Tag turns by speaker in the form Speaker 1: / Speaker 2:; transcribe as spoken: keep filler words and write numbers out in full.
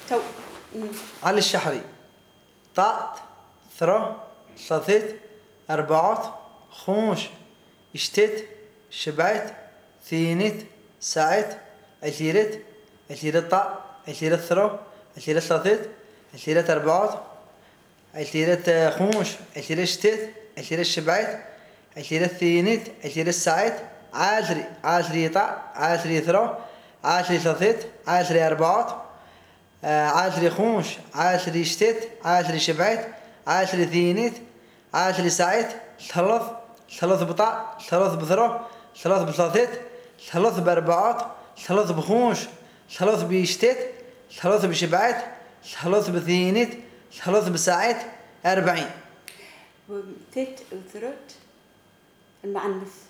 Speaker 1: تو
Speaker 2: على الشحري طاط ثرى ثلاثة أربعة خمس اشتت شبعت ثينت ساعت عشيرت عشيرت طاء عشيرت ثرى عشيرت ثلاثة عشيرت أربعة عشيرت خمس عشيرت اشتت عشيرت شبعت عشيرت ثينت عشيرت ساعت عشري عشري طاء عشري ثرى عشري ثلاثة عشري أربعة عشري خمس عشري اشتت عشري شبعت عشري ثينت عشري ساعت ثلاث ثلاث بطاء ثلاث بثرى ثلاث بثلاثة ثلاث بأربعات ثلاث بخمس ثلاث بيشتت ثلاث بشبعت ثلاث بثينت ثلاث بساعت أربعين
Speaker 1: وثت وثرت المعنف